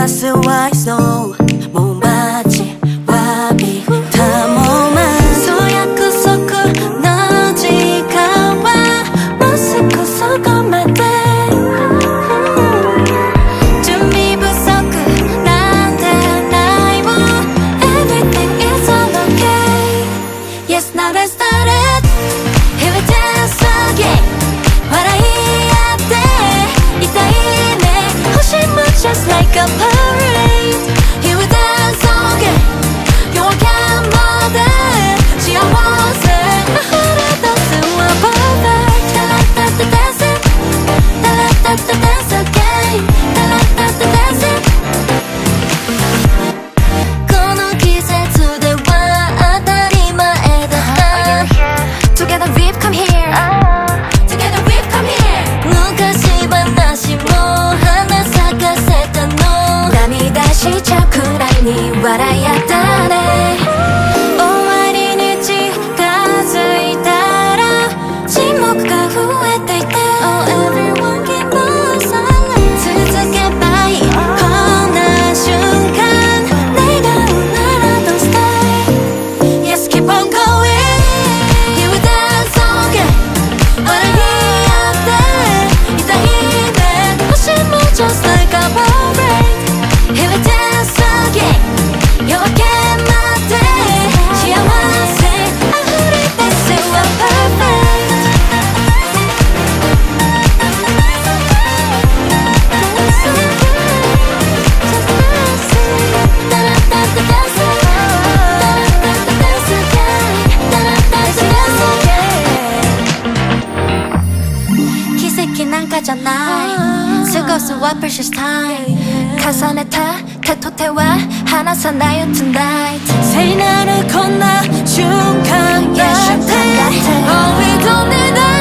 따스와 있어 몸바지 와비 다모만 소야쿠소쿠 너지가와 모스쿠소고 마대 준비 부서쿠 난데 나이워 Everything is all okay Yes now let's start it Here we dance again笑い合っていたいね星も Just like a parade Here we dance again夜明けまで幸せ溢れ出すは perfect タラッタッタ dance it タラッタッタ dance again タラッタッタ dance it この季節では当たり前だった Together we've come here Together we've come here 昔話も花咲かせたの涙しちゃうくらいに笑い合ったね終わりに近づいたら沈黙が増えていて Oh everyone keep on silent 続けばいいこんな瞬間願うなら Don't stay Yes keep on going Here we dance again 笑い合っていたいね星も Just like a parade Here we dance again 夜明けまで幸せ溢れ出すは perfect Dance again Just dance it タラッタッタ dance it タラッタッタ dance again タラッタッタ dance again 奇跡なんかじゃない過ごすは precious time 重ねた手と手は離さないよ tonight 聖なるこんな瞬間やって All we don't need